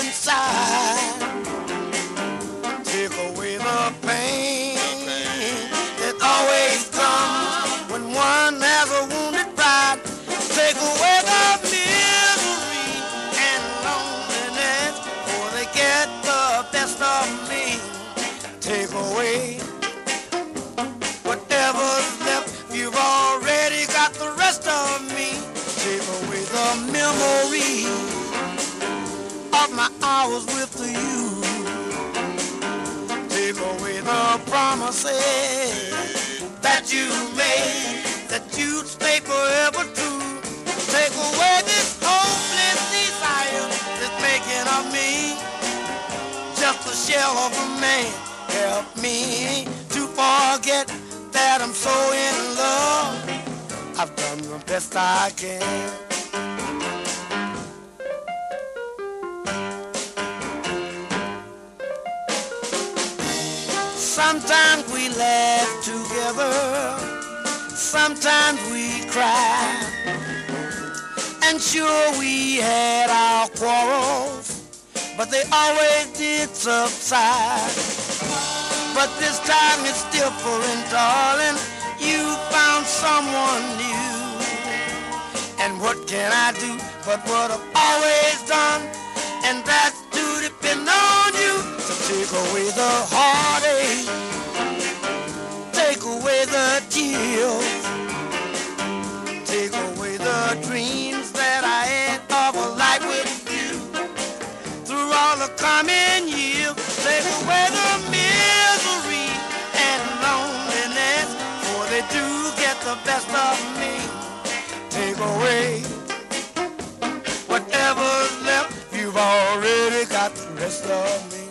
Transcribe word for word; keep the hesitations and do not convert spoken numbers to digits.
inside. Take away the pain that always comes when one has a wounded pride. Take away the misery and loneliness before they get the best of me. Take away whatever's left. You've already got the rest of me. Take away the memory of my hours with you. Take away the promises that you made, that you'd stay forever true. Take away this hopeless desire that's making of me just a shell of a man. Help me to forget that I'm so in love. I've done the best I can. Sometimes we laugh together, sometimes we cry, and sure we had our quarrels, but they always did subside. But this time it's different, darling. You found someone new, and what can I do but what I've always done, and that's to depend on you. So take away the heartache, take away the tears, take away the dreams that I had of a life with you. Through all the coming years, take away the misery and loneliness, for they do get the best of me. Take away whatever's left. You've already got the rest of me.